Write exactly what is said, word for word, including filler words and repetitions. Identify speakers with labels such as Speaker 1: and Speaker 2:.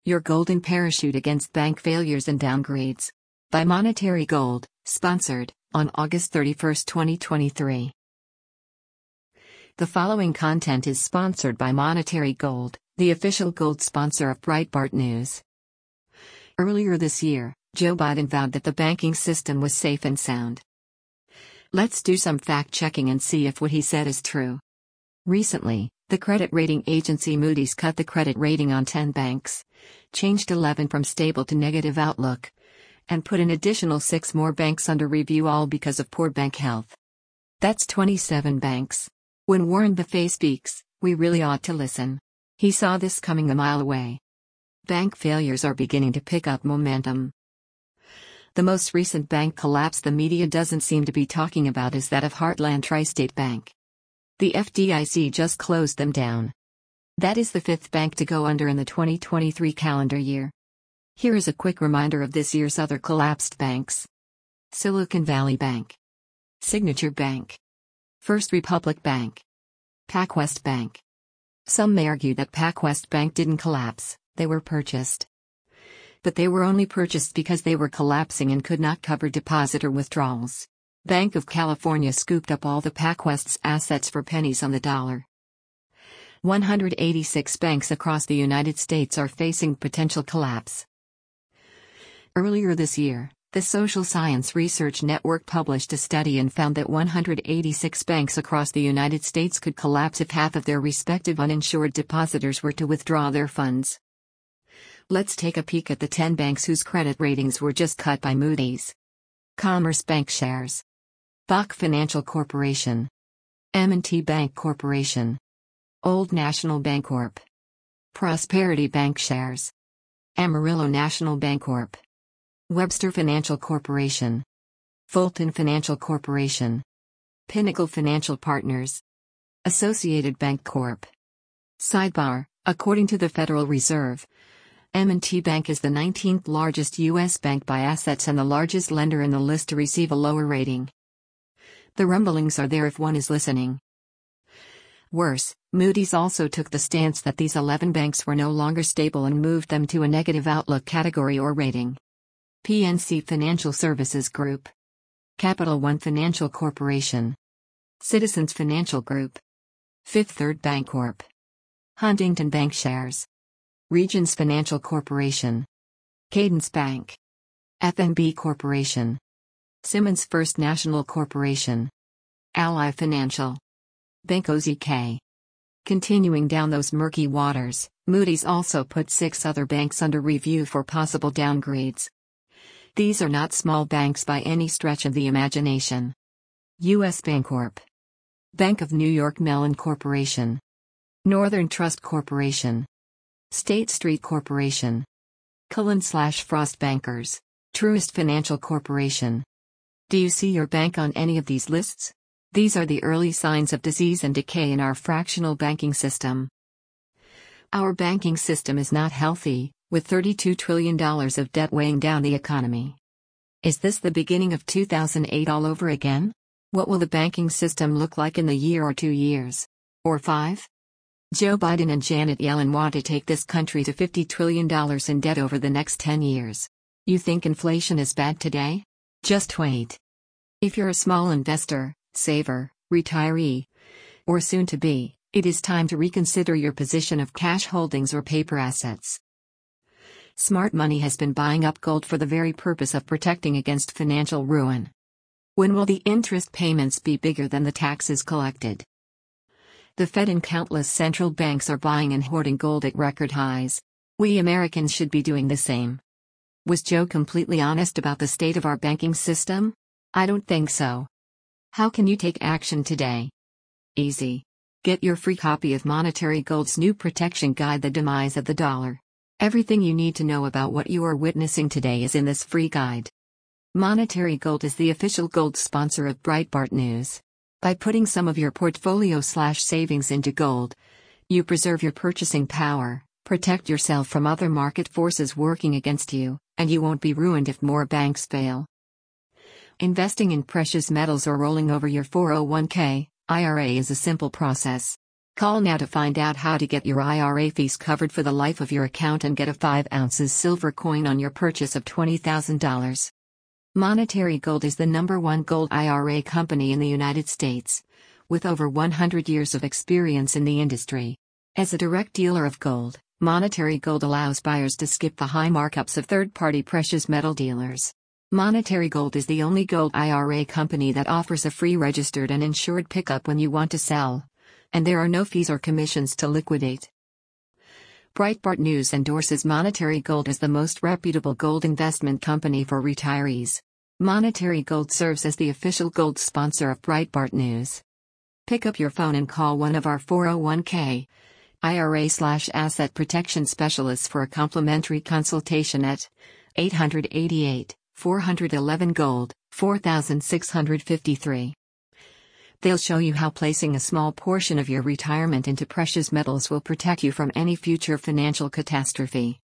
Speaker 1: Your golden parachute against bank failures and downgrades. By Monetary Gold, sponsored, on August thirty-first, twenty twenty-three. The following content is sponsored by Monetary Gold, the official gold sponsor of Breitbart News. Earlier this year, Joe Biden vowed that the banking system was safe and sound. Let's do some fact-checking and see if what he said is true. Recently, the credit rating agency Moody's cut the credit rating on ten banks, changed eleven from stable to negative outlook, and put an additional six more banks under review, all because of poor bank health. That's twenty-seven banks. When Warren Buffett speaks, we really ought to listen. He saw this coming a mile away. Bank failures are beginning to pick up momentum. The most recent bank collapse the media doesn't seem to be talking about is that of Heartland Tri-State Bank. The F D I C just closed them down. That is the fifth bank to go under in the twenty twenty-three calendar year. Here is a quick reminder of this year's other collapsed banks. Silicon Valley Bank, Signature Bank, First Republic Bank, PacWest Bank. Some may argue that PacWest Bank didn't collapse, they were purchased. But they were only purchased because they were collapsing and could not cover depositor withdrawals. Banc of California scooped up all the PacWest's assets for pennies on the dollar. one hundred eighty-six banks across the United States are facing potential collapse. Earlier this year, the Social Science Research Network published a study and found that one hundred eighty-six banks across the United States could collapse if half of their respective uninsured depositors were to withdraw their funds. Let's take a peek at the ten banks whose credit ratings were just cut by Moody's. Commerce Bancshares, Bach Financial Corporation, M and T Bank Corporation, Old National Bancorp, Prosperity Bancshares, Amarillo National Bancorp, Webster Financial Corporation, Fulton Financial Corporation, Pinnacle Financial Partners, Associated Bank Corp. Sidebar: according to the Federal Reserve, M and T Bank is the nineteenth largest U S bank by assets and the largest lender in the list to receive a lower rating. The rumblings are there if one is listening. Worse, Moody's also took the stance that these eleven banks were no longer stable and moved them to a negative outlook category or rating. P N C Financial Services Group, Capital One Financial Corporation, Citizens Financial Group, Fifth Third Bancorp, Huntington Bancshares, Regions Financial Corporation, Cadence Bank, F N B Corporation, Simmons First National Corporation, Ally Financial, Bank O Z K. Continuing down those murky waters, Moody's also put six other banks under review for possible downgrades. These are not small banks by any stretch of the imagination. U S Bancorp, Bank of New York Mellon Corporation, Northern Trust Corporation, State Street Corporation, Cullen slash Frost Bankers, Truist Financial Corporation. Do you see your bank on any of these lists? These are the early signs of disease and decay in our fractional banking system. Our banking system is not healthy, with thirty-two trillion dollars of debt weighing down the economy. Is this the beginning of two thousand eight all over again? What will the banking system look like in the year or two years? Or five? Joe Biden and Janet Yellen want to take this country to fifty trillion dollars in debt over the next ten years. You think inflation is bad today? Just wait. If you're a small investor, saver, retiree, or soon to be, it is time to reconsider your position of cash holdings or paper assets. Smart money has been buying up gold for the very purpose of protecting against financial ruin. When will the interest payments be bigger than the taxes collected? The Fed and countless central banks are buying and hoarding gold at record highs. We Americans should be doing the same. Was Joe completely honest about the state of our banking system? I don't think so. How can you take action today? Easy. Get your free copy of Monetary Gold's new protection guide, The Demise of the Dollar. Everything you need to know about what you are witnessing today is in this free guide. Monetary Gold is the official gold sponsor of Breitbart News. By putting some of your portfolio slash savings into gold, you preserve your purchasing power, protect yourself from other market forces working against you, and you won't be ruined if more banks fail. Investing in precious metals or rolling over your four oh one k, I R A is a simple process. Call now to find out how to get your I R A fees covered for the life of your account and get a five ounces silver coin on your purchase of twenty thousand dollars. Monetary Gold is the number one gold I R A company in the United States, with over one hundred years of experience in the industry. As a direct dealer of gold, Monetary Gold allows buyers to skip the high markups of third-party precious metal dealers. Monetary Gold is the only gold I R A company that offers a free registered and insured pickup when you want to sell, and there are no fees or commissions to liquidate. Breitbart News endorses Monetary Gold as the most reputable gold investment company for retirees. Monetary Gold serves as the official gold sponsor of Breitbart News. Pick up your phone and call one of our four oh one k I R A slash asset protection specialists for a complimentary consultation at eight eight eight, four one one, gold, four six five three. They'll show you how placing a small portion of your retirement into precious metals will protect you from any future financial catastrophe.